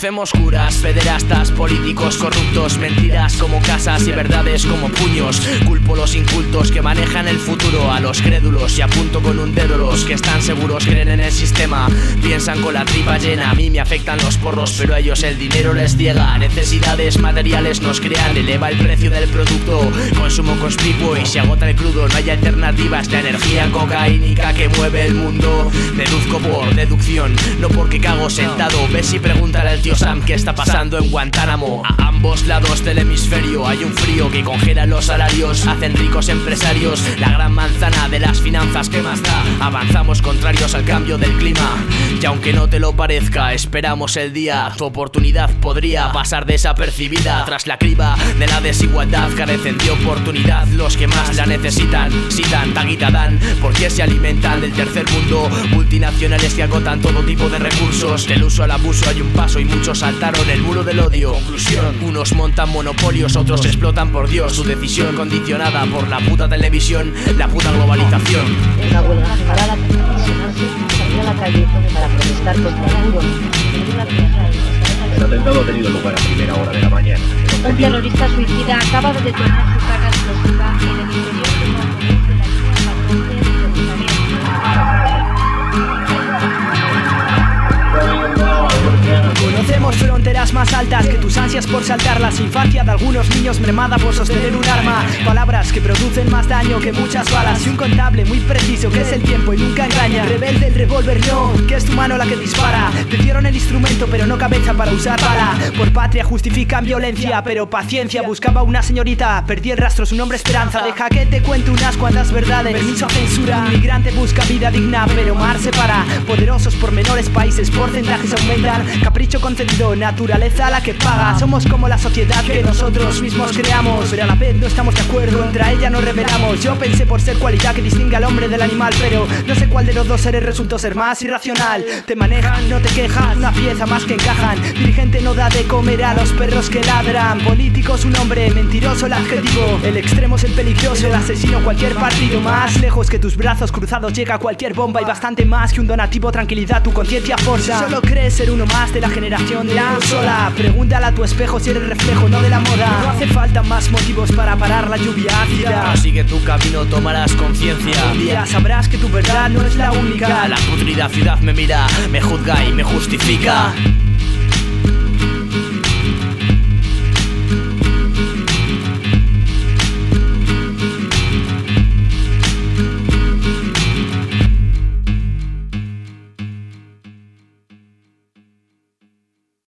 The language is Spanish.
Conocemos curas, pederastas, políticos corruptos, mentiras como casas y verdades como puños. Culpo los incultos que manejan el futuro, a los crédulos y apunto con un dedo los que están seguros, creen en el sistema, piensan con la tripa llena. A mí me afectan los porros, pero a ellos el dinero les ciega. Necesidades materiales nos crean, eleva el precio del producto, consumo conspicuo y se agota el crudo. No hay alternativas, la energía cocaínica que mueve el mundo. Deduzco por deducción, no porque cago sentado. Ves y pregúntale al tío Sam qué está pasando en Guantánamo. A ambos lados del hemisferio hay un frío que congela los salarios, hacen ricos empresarios. La gran manzana de las finanzas, ¿qué más da? Avanzamos contrarios al cambio del clima. Y aunque no te lo parezca, esperamos el día. Tu oportunidad podría pasar desapercibida. Tras la criba de la desigualdad carecen de oportunidad los que más la necesitan. Citan, taguita dan, porque se alimentan del tercer mundo. Multinacionales que agotan todo tipo de recursos. Del uso al abuso hay un paso y muchos saltaron el muro del odio. Conclusión, unos montan monopolios, otros explotan por Dios. Su decisión condicionada por la puta televisión, la puta globalización. Una huelga general hasta tensionarse y salir a la calle para protestar contra el muro. El atentado ha tenido lugar a primera hora de la mañana. Un terrorista suicida acaba de detonar su carga explosiva en el interior de un autobús de la línea 14 de Jerusalén. Conocemos fronteras más altas que tus ansias por saltarlas. Infancia de algunos niños mermada por sostener un arma. Palabras que producen más daño que muchas balas. Y un contable muy preciso que es el tiempo y nunca engaña. Rebelde el revólver no, que es tu mano la que dispara. Te dieron el instrumento pero no cabeza para usar bala. Por patria justifican violencia, pero paciencia. Buscaba una señorita, perdí el rastro, su nombre Esperanza. Deja que te cuente unas cuantas verdades. Permiso a censura, un migrante busca vida digna, pero mar separa. Poderosos por menores países, porcentajes aumentan. Capricho concedido, naturaleza la que paga. Somos como la sociedad que nosotros mismos creamos, pero a la vez no estamos de acuerdo, contra ella nos rebelamos. Yo pensé por ser cualidad que distingue al hombre del animal, pero no sé cuál de los dos seres resultó ser más irracional. Te manejan, no te quejas, una pieza más que encajan. Dirigente no da de comer a los perros que ladran. Político es un hombre, mentiroso el adjetivo. El extremo es el peligroso, el asesino cualquier partido. Más lejos que tus brazos cruzados llega cualquier bomba. Y bastante más que un donativo, tranquilidad, tu conciencia forza. Solo crees ser uno más de la generación de la sola. Pregúntale a tu espejo si eres reflejo, no de la moda. No hace falta más motivos para parar la lluvia ácida. Sigue tu camino, tomarás conciencia. Un día sabrás que tu verdad no es la única. La putrida ciudad me mira, me juzga y me justifica.